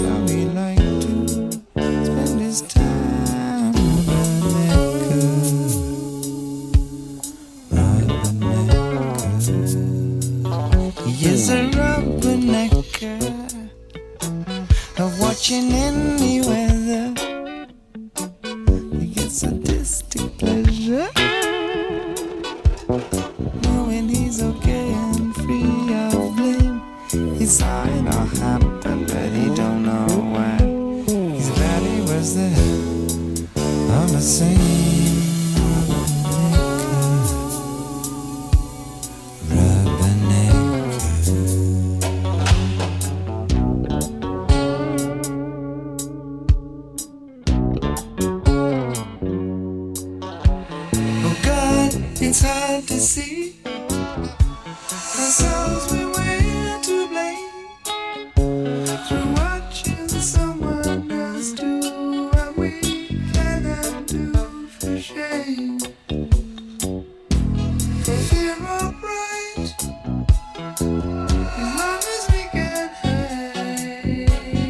how he liked to spend his time. Rubbernecker. He is a rubbernecker, watching any weather. He gets a distinct pleasure knowing he's okay and free of blame. He saw it all happen, but he don't know why. He's glad he was there on the same. It's hard to see ourselves when we're to blame through watching someone else do what we cannot do for shame. If we're alright, as long as we can hide.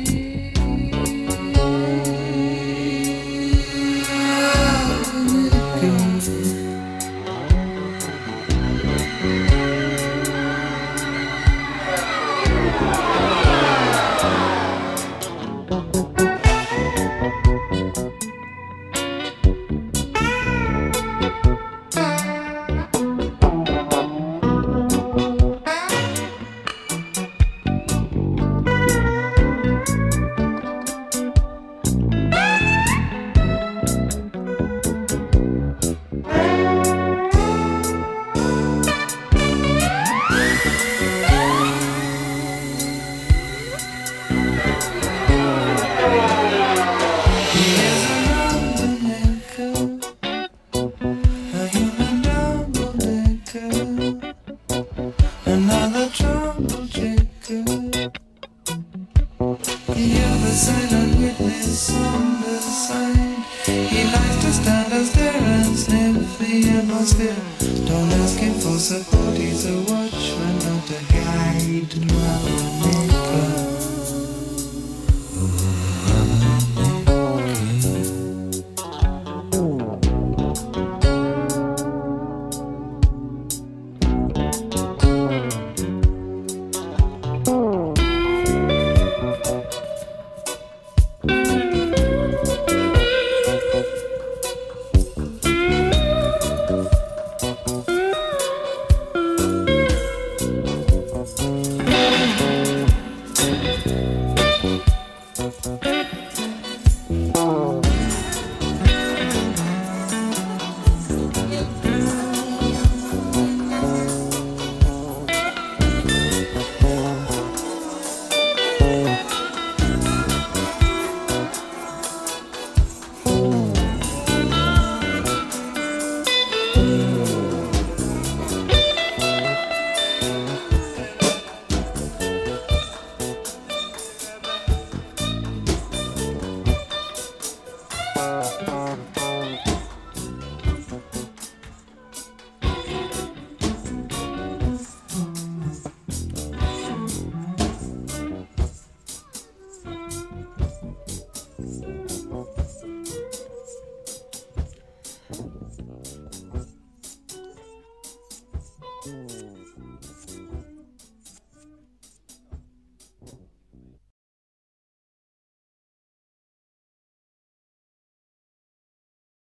Another trouble checker. The other silent witness on the side. He likes to stand and stare and sniff the atmosphere. Don't ask him for support, he's a watchman, not a guide. Rubbernecker.